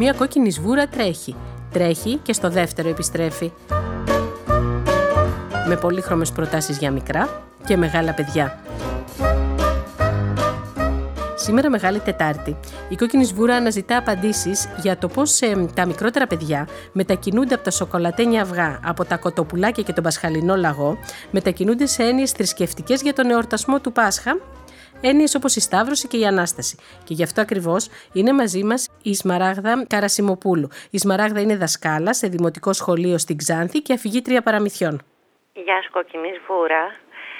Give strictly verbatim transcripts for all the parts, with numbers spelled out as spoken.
Μία κόκκινη σβούρα τρέχει. Τρέχει και στο δεύτερο επιστρέφει. Με πολύχρωμες προτάσεις για μικρά και μεγάλα παιδιά. Σήμερα Μεγάλη Τετάρτη, η κόκκινη σβούρα αναζητά απαντήσεις για το πώς ε, τα μικρότερα παιδιά μετακινούνται από τα σοκολατένια αυγά, από τα κοτοπουλάκια και τον πασχαλινό λαγό, μετακινούνται σε έννοιες θρησκευτικές για τον εορτασμό του Πάσχα, έννοιες όπως η Σταύρωση και η Ανάσταση. Και γι' αυτό ακριβώς είναι μαζί μας η Σμαράγδα Καρασιμοπούλου. Η Σμαράγδα είναι δασκάλα σε δημοτικό σχολείο στην Ξάνθη και αφηγήτρια παραμυθιών. Γεια σου κόκκινη σβούρα.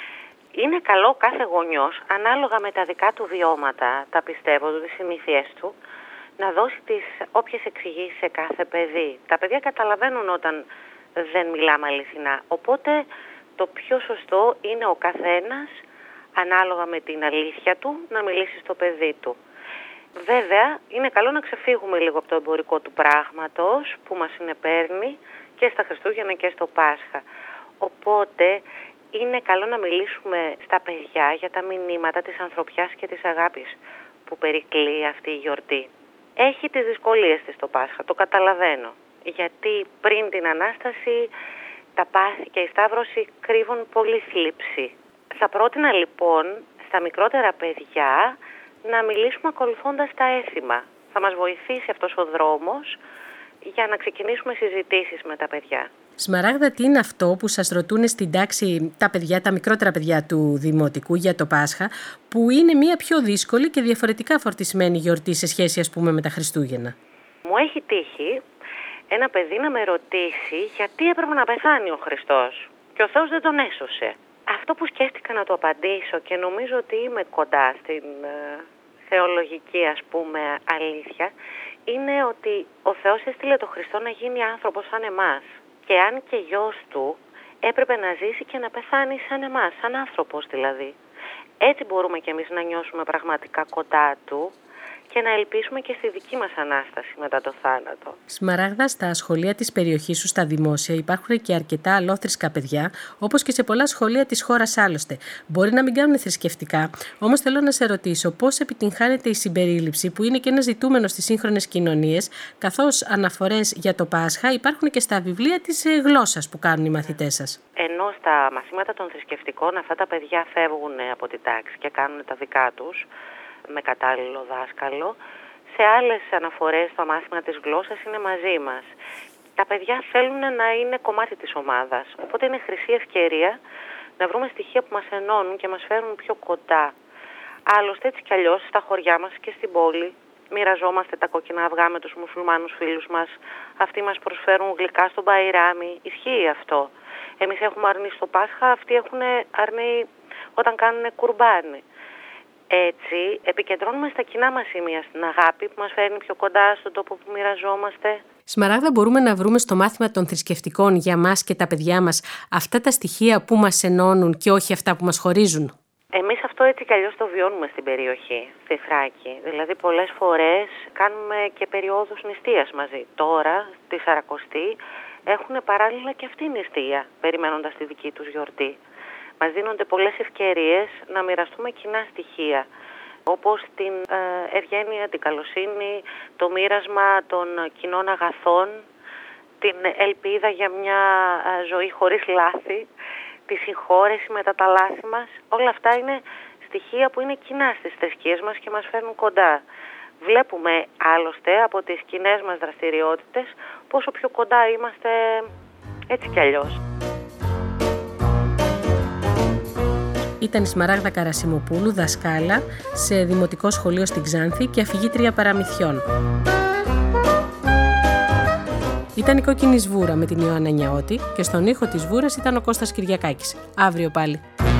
Είναι καλό κάθε γονιός, ανάλογα με τα δικά του βιώματα, τα πιστεύω του, τις συνήθειές του, να δώσει τις όποιες εξηγήσεις σε κάθε παιδί. Τα παιδιά καταλαβαίνουν όταν δεν μιλάμε αληθινά. Οπότε το πιο σωστό είναι ο καθένας, ανάλογα με την αλήθεια του, να μιλήσει στο παιδί του. Βέβαια, είναι καλό να ξεφύγουμε λίγο από το εμπορικό του πράγματος που μας συνεπέρνει και στα Χριστούγεννα και στο Πάσχα. Οπότε είναι καλό να μιλήσουμε στα παιδιά για τα μηνύματα της ανθρωπιάς και της αγάπης που περικλεί αυτή η γιορτή. Έχει τις δυσκολίες της το Πάσχα, το καταλαβαίνω. Γιατί πριν την Ανάσταση τα πάθη και η Σταύρωση κρύβουν πολύ θλίψη. Θα πρότεινα λοιπόν στα μικρότερα παιδιά να μιλήσουμε ακολουθώντας τα έθιμα. Θα μας βοηθήσει αυτός ο δρόμος για να ξεκινήσουμε συζητήσεις με τα παιδιά. Σμαράγδα, τι είναι αυτό που σας ρωτούν στην τάξη τα παιδιά, τα μικρότερα παιδιά του Δημοτικού για το Πάσχα, που είναι μια πιο δύσκολη και διαφορετικά φορτισμένη γιορτή σε σχέση, ας πούμε, με τα Χριστούγεννα? Μου έχει τύχει ένα παιδί να με ρωτήσει γιατί έπρεπε να πεθάνει ο Χριστός και ο Θεός δεν τον έσωσε. Αυτό που σκέφτηκα να του απαντήσω, και νομίζω ότι είμαι κοντά στην ε, θεολογική, ας πούμε, αλήθεια, είναι ότι ο Θεός έστειλε τον Χριστό να γίνει άνθρωπος σαν εμάς. Και αν και γιος του έπρεπε να ζήσει και να πεθάνει σαν εμάς, σαν άνθρωπος δηλαδή. Έτσι μπορούμε κι εμείς να νιώσουμε πραγματικά κοντά του και να ελπίσουμε και στη δική μας Ανάσταση μετά το θάνατο. Σμαράγδα, στα σχολεία της περιοχής σου, στα δημόσια, υπάρχουν και αρκετά αλλόθρησκα παιδιά, όπως και σε πολλά σχολεία της χώρας άλλωστε. Μπορεί να μην κάνουν θρησκευτικά, όμως θέλω να σε ρωτήσω πώς επιτυγχάνεται η συμπερίληψη, που είναι και ένα ζητούμενο στις σύγχρονες κοινωνίες, καθώς αναφορές για το Πάσχα υπάρχουν και στα βιβλία της γλώσσας που κάνουν οι μαθητές σας. Ενώ στα μαθήματα των θρησκευτικών αυτά τα παιδιά φεύγουν από την τάξη και κάνουν τα δικά τους, με κατάλληλο δάσκαλο, σε άλλες αναφορές το μάθημα της γλώσσας είναι μαζί μας. Τα παιδιά θέλουν να είναι κομμάτι της ομάδας, οπότε είναι χρυσή ευκαιρία να βρούμε στοιχεία που μας ενώνουν και μας φέρουν πιο κοντά. Άλλωστε, έτσι κι αλλιώς, στα χωριά μας και στην πόλη μοιραζόμαστε τα κόκκινα αυγά με τους μουσουλμάνους φίλους μας. Αυτοί μας προσφέρουν γλυκά στον Μπαϊράμι. Ισχύει αυτό. Εμείς έχουμε αρνεί στο Πάσχα, αυτοί έχουν αρνεί όταν κάνουν κουρμπάνι. Έτσι, επικεντρώνουμε στα κοινά μας σημεία, στην αγάπη που μας φέρνει πιο κοντά στον τόπο που μοιραζόμαστε. Σμαράγδα, μπορούμε να βρούμε στο μάθημα των θρησκευτικών για μας και τα παιδιά μας αυτά τα στοιχεία που μας ενώνουν και όχι αυτά που μας χωρίζουν? Εμείς αυτό έτσι κι αλλιώς το βιώνουμε στην περιοχή, στη Θράκη. Δηλαδή πολλές φορές κάνουμε και περιόδους νηστείας μαζί. Τώρα, τη Σαρακοστή, έχουν παράλληλα και αυτή νηστεία, περιμένοντας τη δική τους γιορτή. Μας δίνονται πολλές ευκαιρίες να μοιραστούμε κοινά στοιχεία, όπως την ε, ευγένεια, την καλοσύνη, το μοίρασμα των κοινών αγαθών, την ελπίδα για μια ε, ζωή χωρίς λάθη, τη συγχώρεση μετά τα λάθη μας. Όλα αυτά είναι στοιχεία που είναι κοινά στις θρησκείες μας και μας φέρνουν κοντά. Βλέπουμε άλλωστε από τις κοινές μας δραστηριότητες πόσο πιο κοντά είμαστε έτσι κι αλλιώς. Ήταν η Σμαράγδα Καρασιμοπούλου, δασκάλα σε δημοτικό σχολείο στην Ξάνθη και αφηγήτρια παραμυθιών. Ήταν η Κόκκινη Σβούρα με την Ιωάννα Νιαώτη και στον ήχο της Βούρας ήταν ο Κώστας Κυριακάκης. Αύριο πάλι.